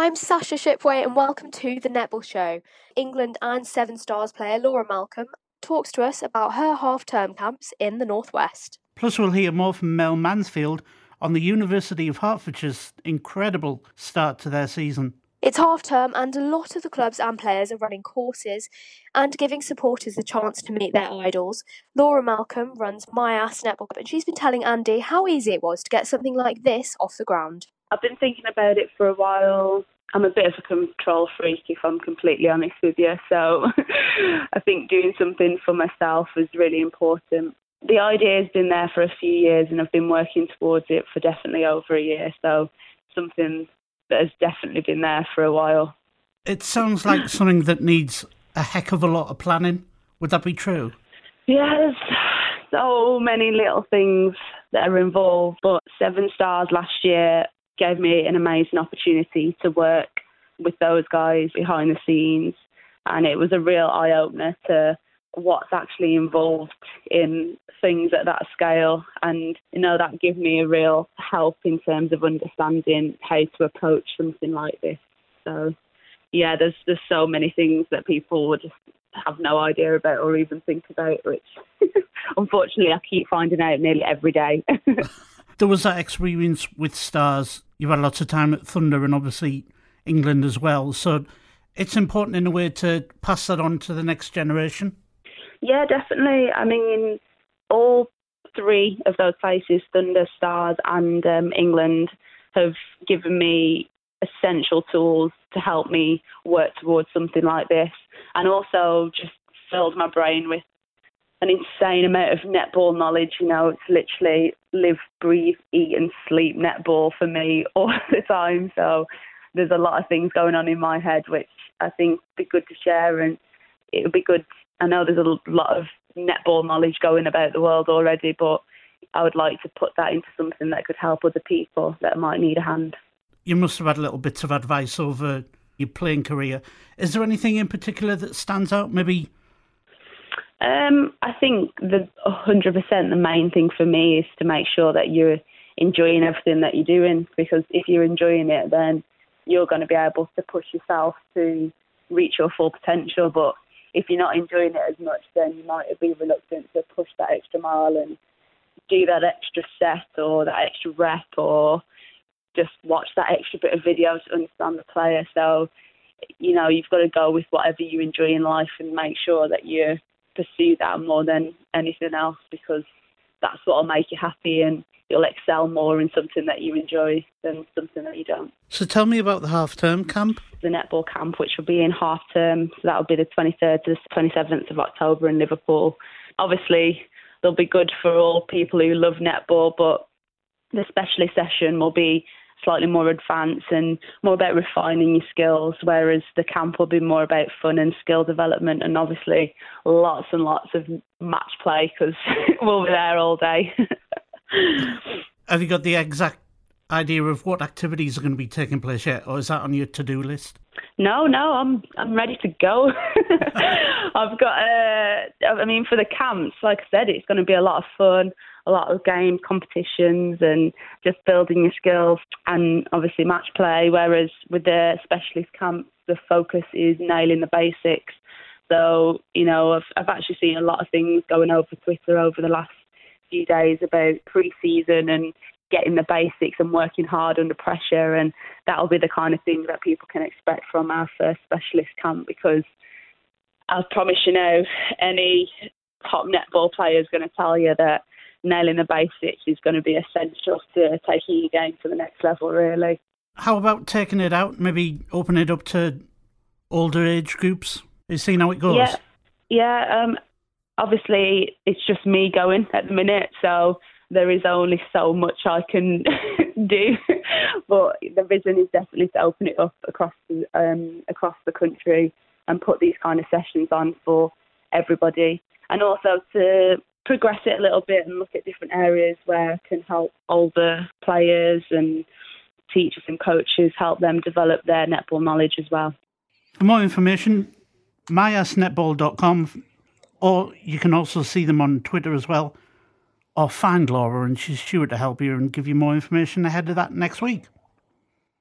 I'm Sasha Shipway and welcome to The Netball Show. England and Seven Stars player Laura Malcolm talks to us about her half-term camps in the Northwest. Plus we'll hear more from Mel Mansfield on the University of Hertfordshire's incredible start to their season. It's half-term and a lot of the clubs and players are running courses and giving supporters a chance to meet their idols. Laura Malcolm runs My Ass Netball Club and she's been telling Andy how easy it was to get something like this off the ground. I've been thinking about it for a while. I'm a bit of a control freak, if I'm completely honest with you. So I think doing something for myself was really important. The idea has been there for a few years and I've been working towards it for definitely over a year. So something that has definitely been there for a while. It sounds like something that needs a heck of a lot of planning. Would that be true? Yeah, there's so many little things that are involved. But Seven Stars last year gave me an amazing opportunity to work with those guys behind the scenes. And it was a real eye-opener to what's actually involved in things at that scale. And, that gave me a real help in terms of understanding how to approach something like this. So, yeah, there's so many things that people would just have no idea about or even think about, which unfortunately I keep finding out nearly every day. There was that experience with Stars. You've had lots of time at Thunder and obviously England as well. So it's important in a way to pass that on to the next generation. Yeah, definitely. I mean, all three of those places, Thunder, Stars and England, have given me essential tools to help me work towards something like this, and also just filled my brain with an insane amount of netball knowledge. It's literally live, breathe, eat and sleep netball for me all the time. So there's a lot of things going on in my head, which I think would be good to share, and it would be good. I know there's a lot of netball knowledge going about the world already, but I would like to put that into something that could help other people that might need a hand. You must have had little bits of advice over your playing career. Is there anything in particular that stands out, maybe? I think 100% the main thing for me is to make sure that you're enjoying everything that you're doing, because if you're enjoying it, then you're going to be able to push yourself to reach your full potential. But if you're not enjoying it as much, then you might be reluctant to push that extra mile and do that extra set or that extra rep or just watch that extra bit of video to understand the player. So, you've got to go with whatever you enjoy in life and make sure that you pursue that more than anything else, because that's what will make you happy and you'll excel more in something that you enjoy than something that you don't. So tell me about the half-term camp. The netball camp, which will be in half-term, so that'll be the 23rd to the 27th of October in Liverpool. Obviously, they'll be good for all people who love netball, but the specialist session will be slightly more advanced and more about refining your skills, whereas the camp will be more about fun and skill development, and obviously lots and lots of match play, because we'll be there all day. Have you got the exact idea of what activities are going to be taking place yet, or is that on your to-do list? No, I'm ready to go. I've got, for the camps, like I said, it's going to be a lot of fun, a lot of game competitions and just building your skills and obviously match play, whereas with the specialist camps, the focus is nailing the basics. So, I've actually seen a lot of things going over Twitter over the last few days about pre-season and getting the basics and working hard under pressure, and that'll be the kind of thing that people can expect from our first specialist camp, because I promise any top netball player is going to tell you that nailing the basics is going to be essential to taking your game to the next level, really. How about taking it out, maybe open it up to older age groups? You seen how it goes? Yeah. Obviously, it's just me going at the minute, so there is only so much I can do. But the vision is definitely to open it up across the country and put these kind of sessions on for everybody, and also to progress it a little bit and look at different areas where I can help older players and teachers and coaches, help them develop their netball knowledge as well. For more information, myassnetball.com, or you can also see them on Twitter as well, or find Laura and she's sure to help you and give you more information ahead of that next week.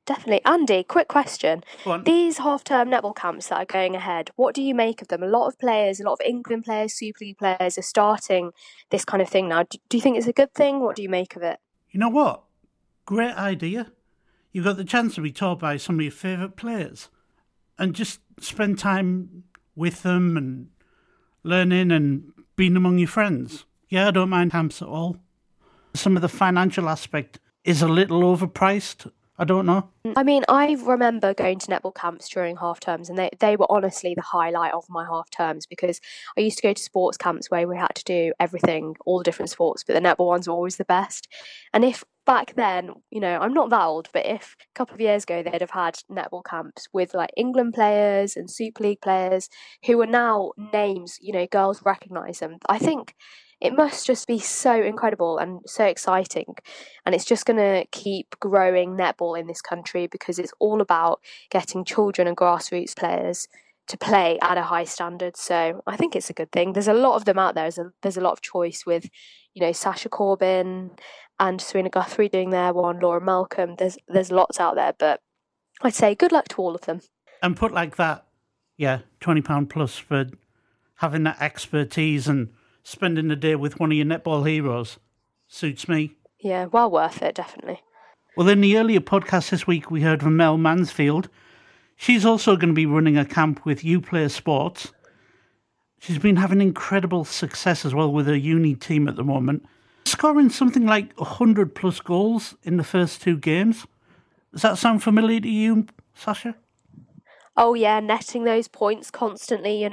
Definitely. Andy, quick question. Go on. These half-term netball camps that are going ahead, what do you make of them? A lot of players, a lot of England players, Super League players are starting this kind of thing now. Do you think it's a good thing? What do you make of it? You know what? Great idea. You've got the chance to be taught by some of your favourite players and just spend time with them and learning and being among your friends. Yeah, I don't mind camps at all. Some of the financial aspect is a little overpriced. I don't know. I mean, I remember going to netball camps during half terms, and they were honestly the highlight of my half terms, because I used to go to sports camps where we had to do everything, all the different sports, but the netball ones were always the best. And if back then, I'm not that old, but if a couple of years ago they'd have had netball camps with like England players and Super League players who are now names, girls recognise them, I think it must just be so incredible and so exciting. And it's just going to keep growing netball in this country, because it's all about getting children and grassroots players to play at a high standard. So I think it's a good thing. There's a lot of them out there. There's a lot of choice with, Sasha Corbin and Serena Guthrie doing their one, Laura Malcolm. There's lots out there, but I'd say good luck to all of them. And put like that, yeah, £20 plus for having that expertise and spending the day with one of your netball heroes suits me. Yeah, well worth it, definitely. Well, in the earlier podcast this week, we heard from Mel Mansfield. She's also going to be running a camp with UPlayer Sports. She's been having incredible success as well with her uni team at the moment, scoring something like 100 plus goals in the first 2 games. Does that sound familiar to you, Sasha? Oh yeah, netting those points constantly,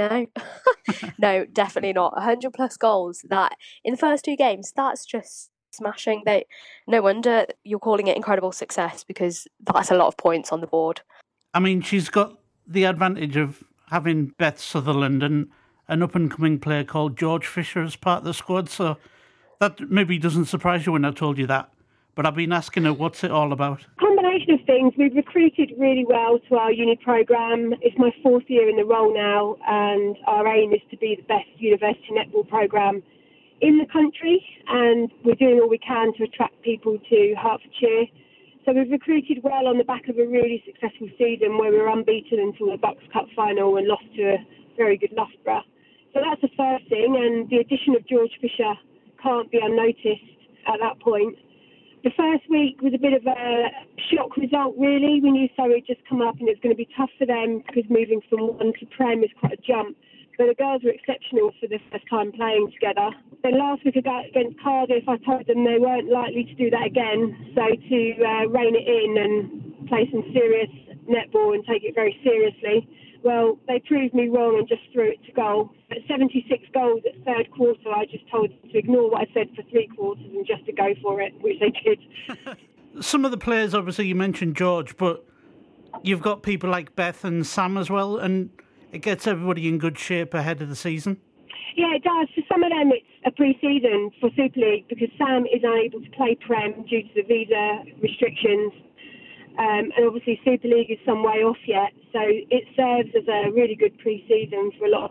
No, definitely not. 100 plus goals that in the first 2 games, that's just smashing. No wonder you're calling it incredible success, because that's a lot of points on the board. I mean, she's got the advantage of having Beth Sutherland and an up-and-coming player called George Fisher as part of the squad, so that maybe doesn't surprise you when I told you that. But I've been asking her, what's it all about? Combination of things. We've recruited really well to our uni programme. It's my 4th year in the role now, and our aim is to be the best university netball programme in the country, and we're doing all we can to attract people to Hertfordshire. So we've recruited well on the back of a really successful season where we were unbeaten until the Bucks Cup final and lost to a very good Loughborough. So that's the first thing, and the addition of George Fisher can't be unnoticed at that point. The first week was a bit of a shock result, really. We knew Surrey had just come up and it was going to be tough for them, because moving from 1 to Prem is quite a jump. But the girls were exceptional for the first time playing together. Then last week against Cardiff, I told them they weren't likely to do that again. So to rein it in and play some serious netball and take it very seriously, well, they proved me wrong and just threw it to goal. At 76 goals at third quarter, I just told them to ignore what I said for 3 quarters and just to go for it, which they did. Some of the players, obviously, you mentioned George, but you've got people like Beth and Sam as well, and it gets everybody in good shape ahead of the season. Yeah, it does. For some of them, it's a pre-season for Super League, because Sam is unable to play Prem due to the visa restrictions. And obviously Super League is some way off yet, so it serves as a really good pre-season for a lot of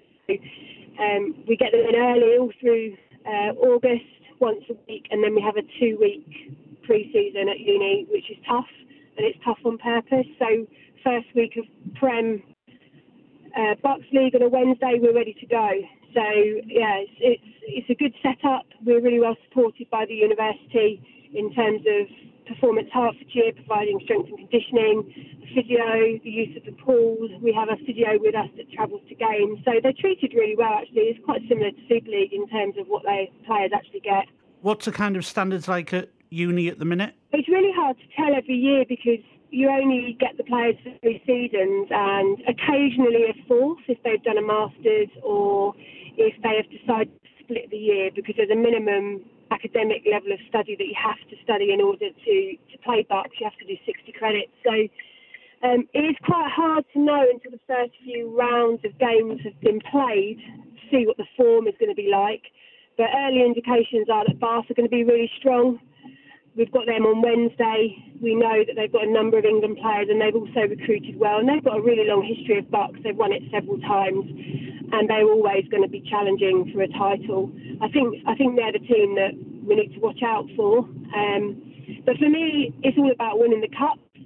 we get them in early all through August, once a week, and then we have a 2-week pre-season at uni, which is tough, and it's tough on purpose. So first week of Prem, Bucks League on a Wednesday, we're ready to go. So yeah, it's a good setup. We're really well supported by the university in terms of Performance Hertfordshire, providing strength and conditioning, physio, the use of the pools. We have a physio with us that travels to games. So they're treated really well, actually. It's quite similar to Super League in terms of what players actually get. What's the kind of standards like at uni at the minute? It's really hard to tell every year, because you only get the players for 3 seasons, and occasionally a 4th if they've done a Masters or if they have decided to split the year, because there's a minimum academic level of study that you have to study in order to play Bucks. You have to do 60 credits. So it is quite hard to know until the first few rounds of games have been played to see what the form is going to be like. But early indications are that Bath are going to be really strong. We've got them on Wednesday. We know that they've got a number of England players, and they've also recruited well. And they've got a really long history of Bucks. They've won it several times, and they're always going to be challenging for a title. I think they're the team that we need to watch out for. But for me, it's all about winning the cup.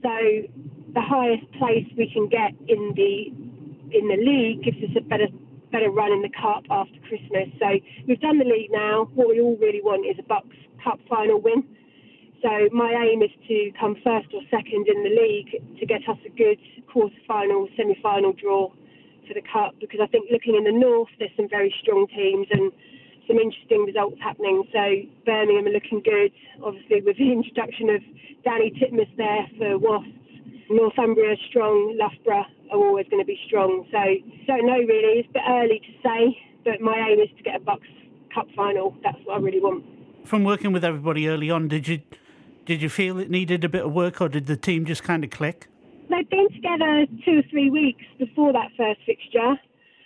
So the highest place we can get in the league gives us a better run in the cup after Christmas. So we've done the league now. What we all really want is a Bucks Cup final win. So my aim is to come first or second in the league to get us a good quarter-final, semi-final draw for the cup, because I think looking in the north, there's some very strong teams and some interesting results happening. So Birmingham are looking good, obviously with the introduction of Danny Titmus there for Wasps. Northumbria strong, Loughborough are always going to be strong. So don't know really, it's a bit early to say, but my aim is to get a Bucks Cup final. That's what I really want. From working with everybody early on, did you feel it needed a bit of work, or did the team just kind of click? They've been together 2 or 3 weeks before that first fixture.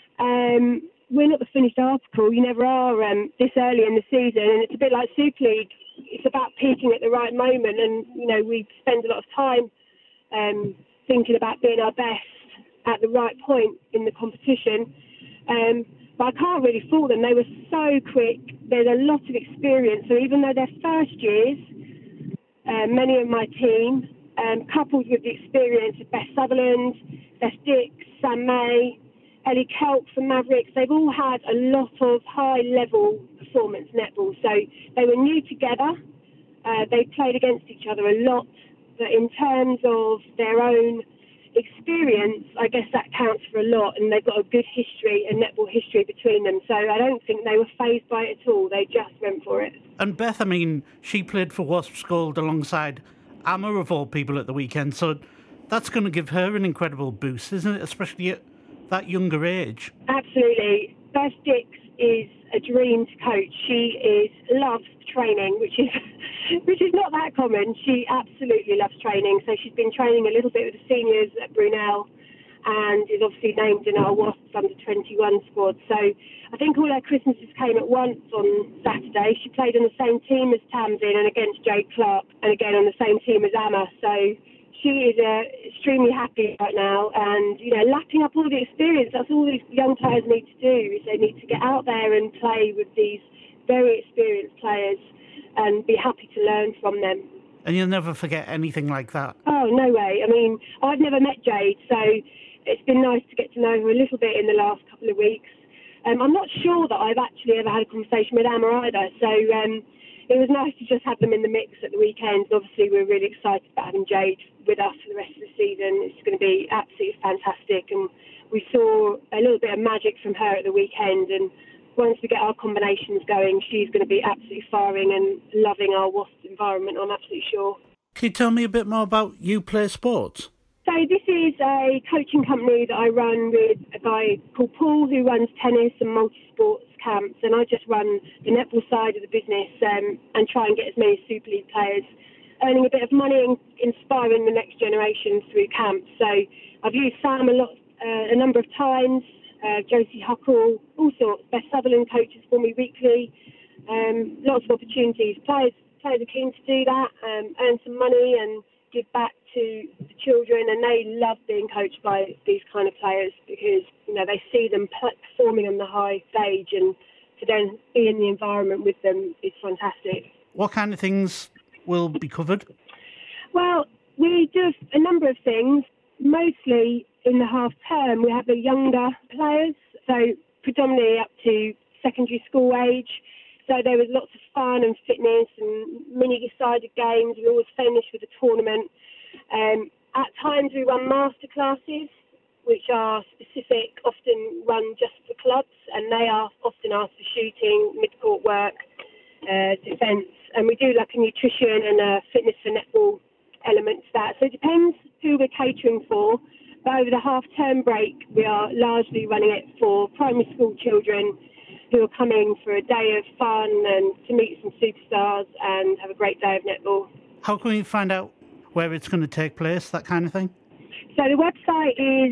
We're not the finished article. You never are this early in the season, and it's a bit like Super League. It's about peaking at the right moment, and we spend a lot of time thinking about being our best at the right point in the competition. But I can't really fault them. They were so quick. There's a lot of experience. So even though they're first years, many of my team, coupled with the experience of Beth Sutherland, Beth Dix, Sam May, Ellie Kelp from Mavericks, they've all had a lot of high-level performance netball. So they were new together. They played against each other a lot. But in terms of their own experience, I guess that counts for a lot. And they've got a good history, a netball history between them. So I don't think they were fazed by it at all. They just went for it. And Beth, I mean, she played for Wasps Gold alongside Amma, of all people, at the weekend. So that's going to give her an incredible boost, isn't it? Especially at that younger age. Absolutely. Beth Dix is a dream to coach. She loves training, which is not that common. She absolutely loves training. So she's been training a little bit with the seniors at Brunel and is obviously named in our Wasps under-21 squad. So I think all her Christmases came at once on Saturday. She played on the same team as Tamsin and against Jade Clark, and again on the same team as Amma. So she is extremely happy right now, and lapping up all the experience. That's all these young players need to do, is they need to get out there and play with these very experienced players and be happy to learn from them. And you'll never forget anything like that. Oh, no way. I mean, I've never met Jade, so it's been nice to get to know her a little bit in the last couple of weeks. I'm not sure that I've actually ever had a conversation with Amma either, so it was nice to just have them in the mix at the weekend. Obviously, we're really excited about having Jade with us for the rest of the season. It's going to be absolutely fantastic, and we saw a little bit of magic from her at the weekend, and once we get our combinations going, she's going to be absolutely firing and loving our Wasps environment, I'm absolutely sure. Can you tell me a bit more about You Play Sports? So this is a coaching company that I run with a guy called Paul, who runs tennis and multi-sports camps, and I just run the netball side of the business and try and get as many Super League players, earning a bit of money and inspiring the next generation through camps. So I've used Sam a number of times, Josie Huckle, all sorts. Beth Sutherland coaches for me weekly. Lots of opportunities. Players are keen to do that, earn some money and give back to the children, and they love being coached by these kind of players because they see them performing on the high stage, and to then be in the environment with them is fantastic. What kind of things will be covered? Well, we do a number of things. Mostly in the half term, we have the younger players, so predominantly up to secondary school age. So there was lots of fun and fitness and mini-decided games. We always finish with a tournament. At times we run master classes, which are specific, often run just for clubs, and they are often asked for shooting, mid-court work, defence. And we do like a nutrition and a fitness for netball element to that. So it depends who we're catering for. But over the half-term break, we are largely running it for primary school children who are coming for a day of fun and to meet some superstars and have a great day of netball. How can we find out where it's going to take place, that kind of thing? So the website is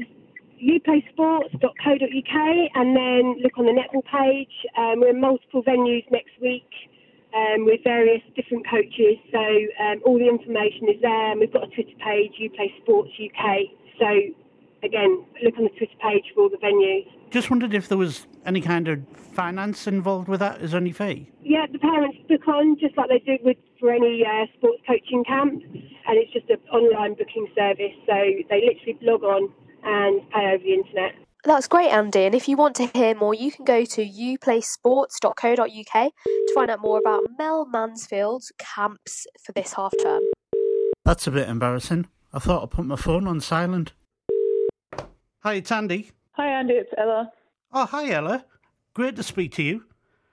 youplaysports.co.uk, and then look on the netball page. We're in multiple venues next week with various different coaches, so all the information is there, and we've got a Twitter page, YouPlaySportsUK. So again, look on the Twitter page for all the venues. Just wondered if there was any kind of finance involved with that. Is there any fee? Yeah, the parents book on just like they do for any sports coaching camp, and it's just an online booking service. So they literally log on and pay over the internet. That's great, Andy. And if you want to hear more, you can go to uplaysports.co.uk to find out more about Mel Mansfield's camps for this half term. That's a bit embarrassing. I thought I put my phone on silent. Hi, it's Andy. Hi, Andy. It's Ella. Oh, hi, Ella. Great to speak to you.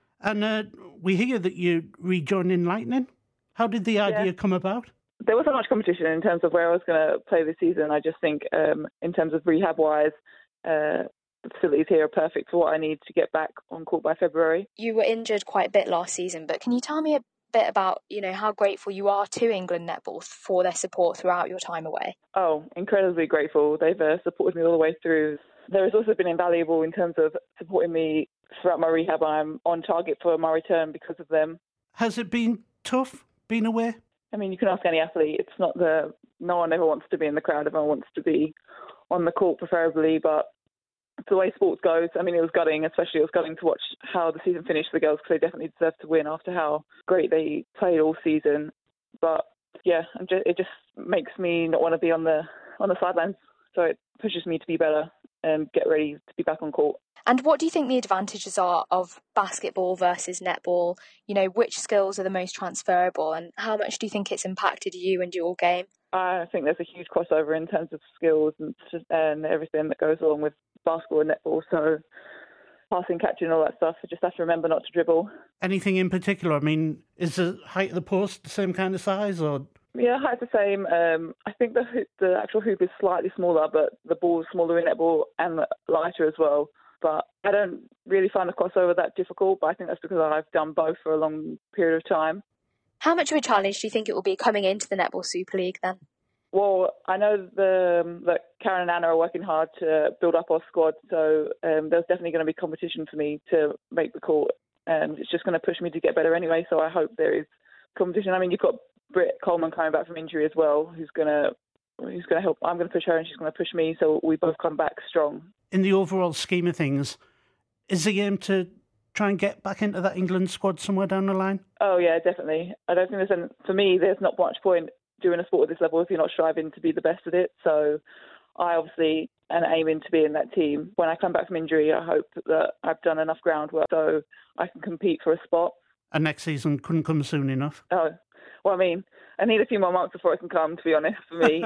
And we hear that you're rejoining Lightning. How did the idea come about? There wasn't much competition in terms of where I was going to play this season. I just think in terms of rehab-wise, the facilities here are perfect for what I need to get back on court by February. You were injured quite a bit last season, but can you tell me a bit about, how grateful you are to England Netball for their support throughout your time away? Oh, incredibly grateful. They've supported me all the way through. There has also been invaluable in terms of supporting me throughout my rehab. I'm on target for my return because of them. Has it been tough being away? I mean, you can ask any athlete. It's not no one ever wants to be in the crowd. Everyone wants to be on the court preferably, but it's the way sports goes. I mean, it was gutting, especially it was gutting to watch how the season finished for the girls because they definitely deserved to win after how great they played all season. But yeah, it just makes me not want to be on the sidelines. So it pushes me to be better and get ready to be back on court. And what do you think the advantages are of basketball versus netball? Which skills are the most transferable, and how much do you think it's impacted you and your game? I think there's a huge crossover in terms of skills and everything that goes along with basketball and netball. So passing, catching, all that stuff. I just have to remember not to dribble. Anything in particular? I mean, is the height of the post the same kind of size, or? Yeah, height's the same. I think the actual hoop is slightly smaller, but the ball is smaller in netball and lighter as well. But I don't really find the crossover that difficult, but I think that's because I've done both for a long period of time. How much of a challenge do you think it will be coming into the Netball Super League then? Well, I know that Karen and Anna are working hard to build up our squad, so there's definitely going to be competition for me to make the court, and it's just going to push me to get better anyway, so I hope there is competition. I mean, you've got Britt Coleman coming back from injury as well, who's going to help. I'm going to push her and she's going to push me, so we both come back strong. In the overall scheme of things, is the aim to try and get back into that England squad somewhere down the line? Oh, yeah, definitely. I don't think for me, there's not much point doing a sport at this level if you're not striving to be the best at it. So I obviously am aiming to be in that team. When I come back from injury, I hope that I've done enough groundwork so I can compete for a spot. And next season couldn't come soon enough? Oh, well, I mean, I need a few more months before it can come, to be honest, for me.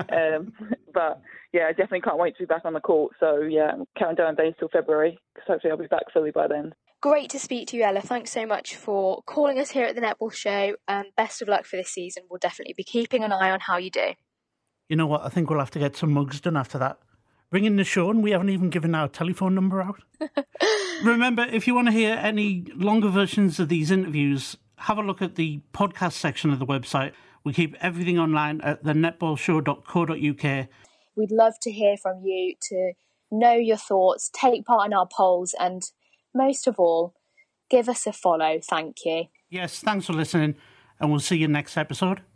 But, yeah, I definitely can't wait to be back on the court. So, yeah, I'm counting down days till February because hopefully I'll be back fully by then. Great to speak to you, Ella. Thanks so much for calling us here at the Netball Show. Best of luck for this season. We'll definitely be keeping an eye on how you do. You know what? I think we'll have to get some mugs done after that. Ring in the show, and we haven't even given our telephone number out. Remember, if you want to hear any longer versions of these interviews, have a look at the podcast section of the website. We keep everything online at thenetballshow.co.uk. We'd love to hear from you, to know your thoughts, take part in our polls, and most of all, give us a follow. Thank you. Yes, thanks for listening, and we'll see you next episode.